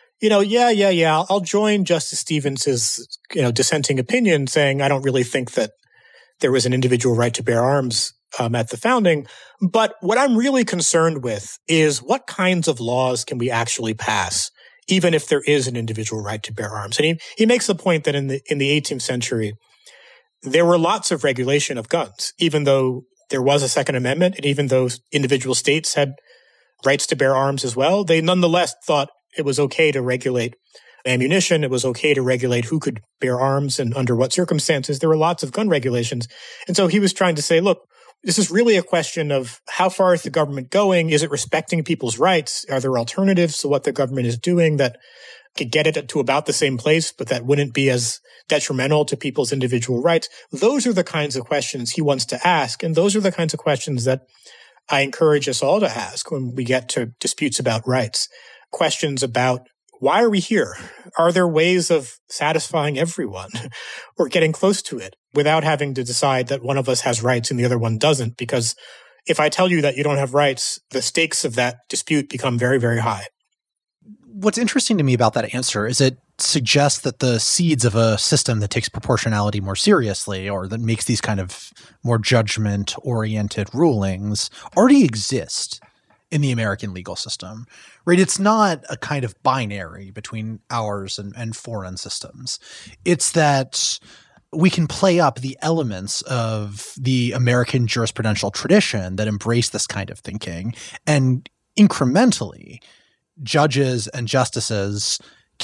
I'll join Justice Stevens's, dissenting opinion, saying I don't really think that there was an individual right to bear arms at the founding. But what I'm really concerned with is what kinds of laws can we actually pass, even if there is an individual right to bear arms. And he makes the point that in the 18th century, there were lots of regulation of guns, even though there was a Second Amendment, and even though individual states had rights to bear arms as well, they nonetheless thought it was okay to regulate ammunition. It was okay to regulate who could bear arms and under what circumstances. There were lots of gun regulations. And so he was trying to say, look, this is really a question of how far is the government going? Is it respecting people's rights? Are there alternatives to what the government is doing that could get it to about the same place, but that wouldn't be as detrimental to people's individual rights. Those are the kinds of questions he wants to ask. And those are the kinds of questions that I encourage us all to ask when we get to disputes about rights. Questions about, why are we here? Are there ways of satisfying everyone or getting close to it without having to decide that one of us has rights and the other one doesn't? Because if I tell you that you don't have rights, the stakes of that dispute become very, very high. What's interesting to me about that answer is it suggests that the seeds of a system that takes proportionality more seriously, or that makes these kind of more judgment-oriented rulings, already exist in the American legal system, right? It's not a kind of binary between ours and foreign systems. It's that we can play up the elements of the American jurisprudential tradition that embrace this kind of thinking, and incrementally, judges and justices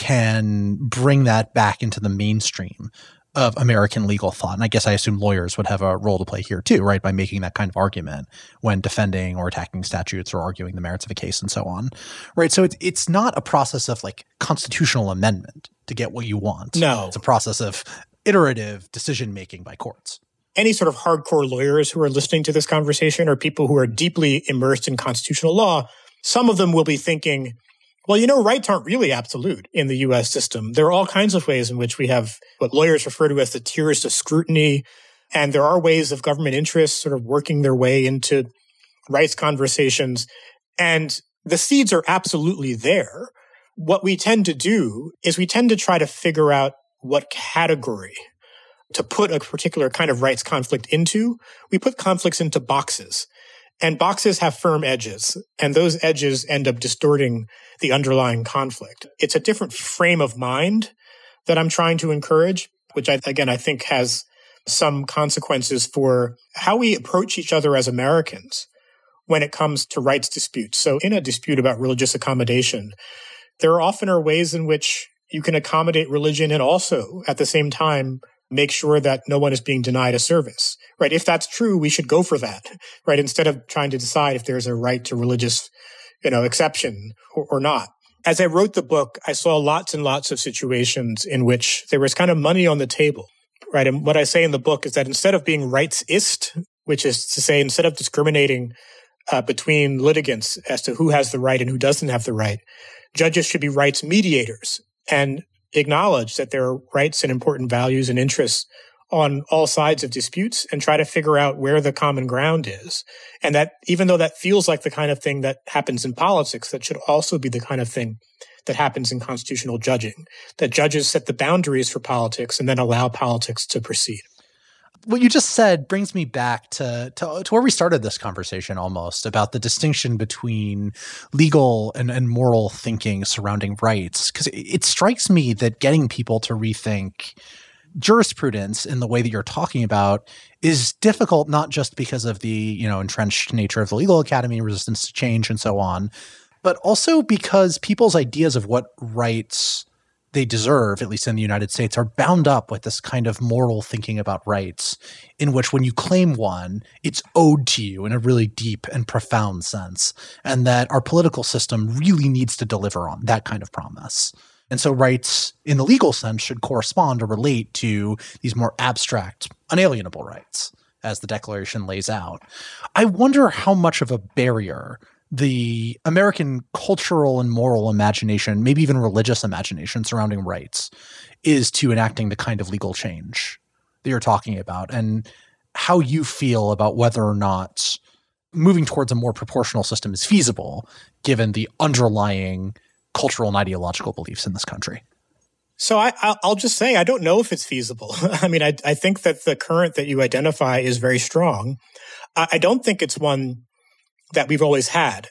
can bring that back into the mainstream of American legal thought. And I guess I assume lawyers would have a role to play here too, right? By making that kind of argument when defending or attacking statutes or arguing the merits of a case and so on, right? So it's not a process of like constitutional amendment to get what you want. No. It's a process of iterative decision-making by courts. Any sort of hardcore lawyers who are listening to this conversation are people who are deeply immersed in constitutional law. Some of them will be thinking, well, rights aren't really absolute in the U.S. system. There are all kinds of ways in which we have what lawyers refer to as the tiers of scrutiny. And there are ways of government interests sort of working their way into rights conversations. And the seeds are absolutely there. What we tend to do is we tend to try to figure out what category to put a particular kind of rights conflict into. We put conflicts into boxes. And boxes have firm edges, and those edges end up distorting the underlying conflict. It's a different frame of mind that I'm trying to encourage, which I think has some consequences for how we approach each other as Americans when it comes to rights disputes. So in a dispute about religious accommodation, there often are ways in which you can accommodate religion and also at the same time make sure that no one is being denied a service, right? If that's true, we should go for that, right? Instead of trying to decide if there's a right to religious, exception or not. As I wrote the book, I saw lots and lots of situations in which there was kind of money on the table, right? And what I say in the book is that instead of being rightsist, which is to say, instead of discriminating between litigants as to who has the right and who doesn't have the right, judges should be rights mediators and acknowledge that there are rights and important values and interests on all sides of disputes and try to figure out where the common ground is. And that even though that feels like the kind of thing that happens in politics, that should also be the kind of thing that happens in constitutional judging, that judges set the boundaries for politics and then allow politics to proceed. What you just said brings me back to where we started this conversation almost, about the distinction between legal and moral thinking surrounding rights. Because it strikes me that getting people to rethink jurisprudence in the way that you're talking about is difficult, not just because of the, entrenched nature of the legal academy, resistance to change and so on, but also because people's ideas of what rights they deserve, at least in the United States, are bound up with this kind of moral thinking about rights in which when you claim one, it's owed to you in a really deep and profound sense, and that our political system really needs to deliver on that kind of promise. And so rights in the legal sense should correspond or relate to these more abstract, unalienable rights, as the Declaration lays out. I wonder how much of a barrier the American cultural and moral imagination, maybe even religious imagination surrounding rights, is to enacting the kind of legal change that you're talking about, and how you feel about whether or not moving towards a more proportional system is feasible, given the underlying cultural and ideological beliefs in this country. So I'll just say, I don't know if it's feasible. I mean, I think that the current that you identify is very strong. I don't think it's one that we've always had.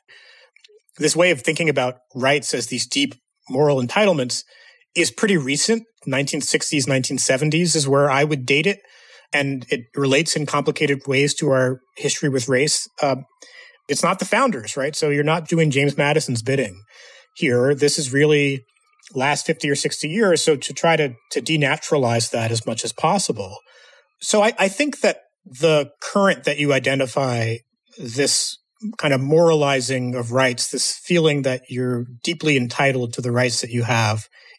This way of thinking about rights as these deep moral entitlements is pretty recent. 1960s, 1970s is where I would date it. And it relates in complicated ways to our history with race. It's not the founders, right? So you're not doing James Madison's bidding here. This is really last 50 or 60 years. So to try to denaturalize that as much as possible. So I think that the current that you identify, this kind of moralizing of rights, this feeling that you're deeply entitled to the rights that you have,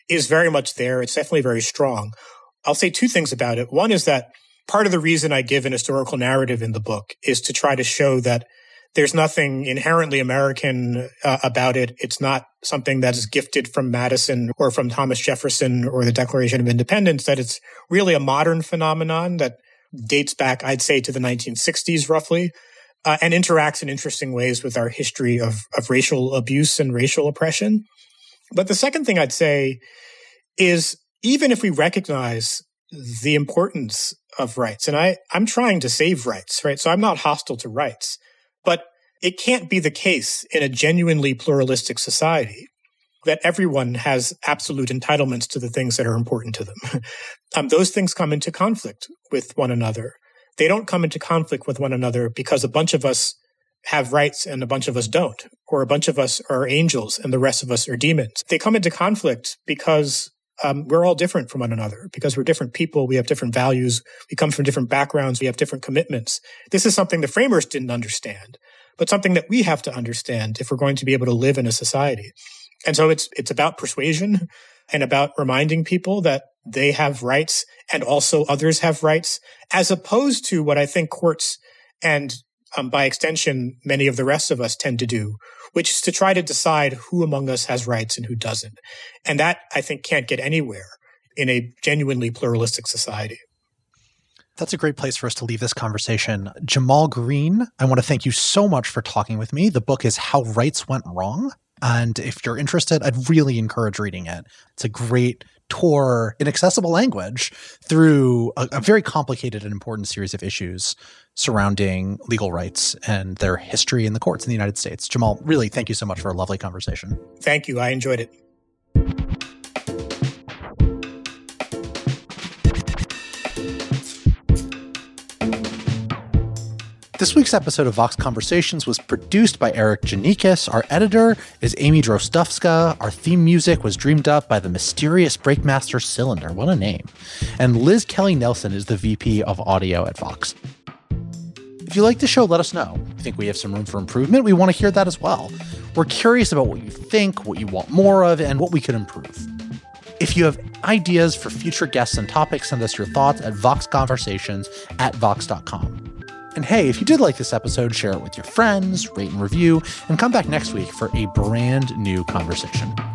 is very much there. It's definitely very strong. I'll say two things about it. One is that part of the reason I give an historical narrative in the book is to try to show that there's nothing inherently American about it. It's not something that is gifted from Madison or from Thomas Jefferson or the Declaration of Independence, that it's really a modern phenomenon that dates back, I'd say, to the 1960s roughly, and interacts in interesting ways with our history of racial abuse and racial oppression. But the second thing I'd say is, even if we recognize the importance of rights, and I'm trying to save rights, right? So I'm not hostile to rights, but it can't be the case in a genuinely pluralistic society that everyone has absolute entitlements to the things that are important to them. Those things come into conflict with one another. They don't come into conflict with one another because a bunch of us have rights and a bunch of us don't, or a bunch of us are angels and the rest of us are demons. They come into conflict because we're all different from one another, because we're different people. We have different values. We come from different backgrounds. We have different commitments. This is something the framers didn't understand, but something that we have to understand if we're going to be able to live in a society. And so it's about persuasion and about reminding people that they have rights and also others have rights, as opposed to what I think courts and by extension, many of the rest of us tend to do, which is to try to decide who among us has rights and who doesn't. And that, I think, can't get anywhere in a genuinely pluralistic society. That's a great place for us to leave this conversation. Jamal Greene, I want to thank you so much for talking with me. The book is How Rights Went Wrong. And if you're interested, I'd really encourage reading it. It's a great tour in accessible language through a very complicated and important series of issues surrounding legal rights and their history in the courts in the United States. Jamal, really, thank you so much for a lovely conversation. Thank you. I enjoyed it. This week's episode of Vox Conversations was produced by Eric Janikis. Our editor is Amy Drostowska. Our theme music was dreamed up by the mysterious Breakmaster Cylinder. What a name. And Liz Kelly Nelson is the VP of audio at Vox. If you like the show, let us know. If you think we have some room for improvement, we want to hear that as well. We're curious about what you think, what you want more of, and what we could improve. If you have ideas for future guests and topics, send us your thoughts at voxconversations@vox.com. And hey, if you did like this episode, share it with your friends, rate and review, and come back next week for a brand new conversation.